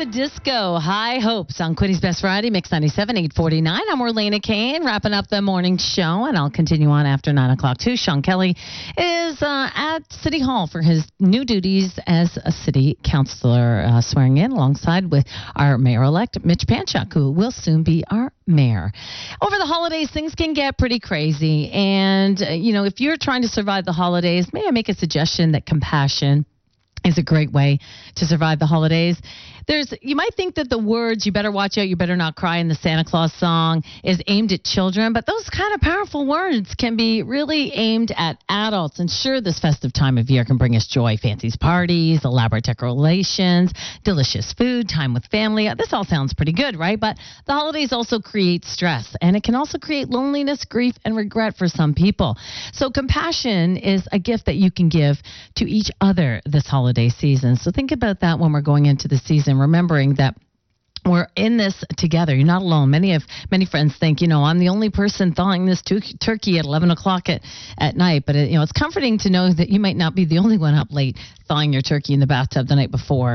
the Disco, High Hopes on Quinny's Best Variety, Mix 97, 849. I'm Orlana Kane, wrapping up the morning show, and I'll continue on after 9 o'clock, too. Sean Kelly is at City Hall for his new duties as a city councilor, swearing in alongside with our mayor-elect, Mitch Panchuk, who will soon be our mayor. Over the holidays, things can get pretty crazy, and, if you're trying to survive the holidays, may I make a suggestion that compassion is a great way to survive the holidays. You might think that the words, you better watch out, you better not cry in the Santa Claus song is aimed at children, but those kind of powerful words can be really aimed at adults. And sure, this festive time of year can bring us joy, fancies, parties, elaborate decorations, delicious food, time with family. This all sounds pretty good, right? But the holidays also create stress, and it can also create loneliness, grief, and regret for some people. So compassion is a gift that you can give to each other this holiday season. So think about that when we're going into the season, remembering that we're in this together. You're not alone. Many friends think, I'm the only person thawing this turkey at 11 o'clock at night. But, it's comforting to know that you might not be the only one up late thawing your turkey in the bathtub the night before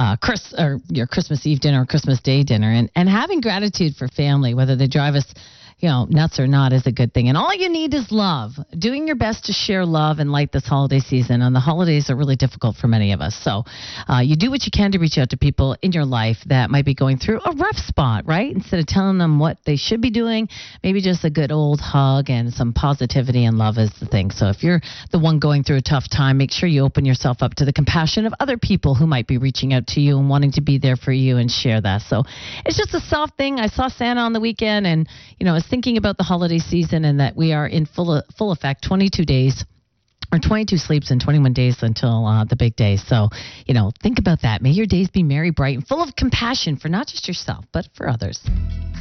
your Christmas Eve dinner or Christmas Day dinner. And having gratitude for family, whether they drive us nuts or not, is a good thing. And all you need is love. Doing your best to share love and light this holiday season. And the holidays are really difficult for many of us. So you do what you can to reach out to people in your life that might be going through a rough spot, right? Instead of telling them what they should be doing, maybe just a good old hug and some positivity and love is the thing. So if you're the one going through a tough time, make sure you open yourself up to the compassion of other people who might be reaching out to you and wanting to be there for you and share that. So it's just a soft thing. I saw Santa on the weekend, and, I was thinking about the holiday season and that we are in full effect, 22 days or 22 sleeps and 21 days until the big day. So, think about that. May your days be merry, bright, and full of compassion for not just yourself, but for others.